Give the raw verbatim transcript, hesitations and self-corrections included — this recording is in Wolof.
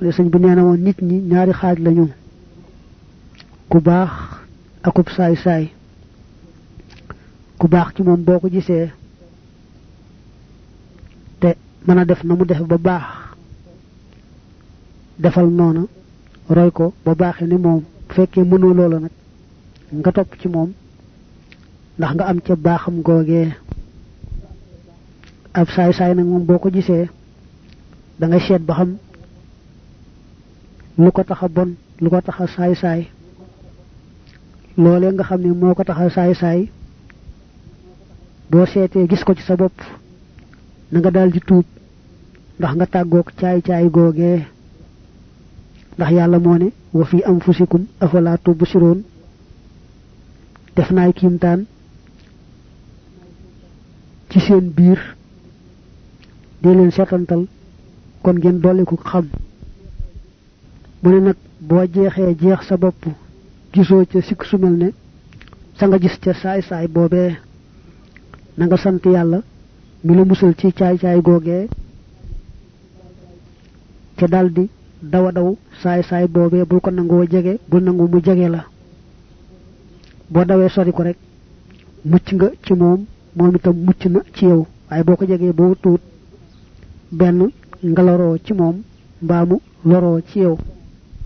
señ bi neena won nit ñi ñaari xaaj lañu ku baax akub saay saay ku baax ci moom boo ko gisee te mën a def na mu def ba baax defal noona roy ko ba baaxee ni moom bu fekkee mënoo loola nag nga topp ci moom ndax nga am ca baaxam googee ab saay saay nag moom boo ko gisee da nga seet ba xam lu ko taxa bon lu ko taxa saay saay loolee nga xam ne moo ko taxa saay saay boo seetee gis ko ci sa bopp na nga daal di tuub ndax nga tàggoog caay caay googee ndax yàlla moo ne wa fi anfusikum afala tubsiroon def naay kiimtaan ci seen biir dee leen seetantal kon ngeen dolli ko xam mu ne nag boo jeexee jeex sa bopp gisoo ca sikk su mel ne sa nga gis ca saay saay boobee na nga sant yàlla mi la musal ci caay caay googee ca daldi dawa daw saay saay boobee bul ko nangoo jege bul nangu mu jege la boo dawee sori ko rek mucc nga ci moom moom itam mucc na ci yow waaye boo ko jegee boo tuut benn nga loroo ci moom mbaamu loroo ci yow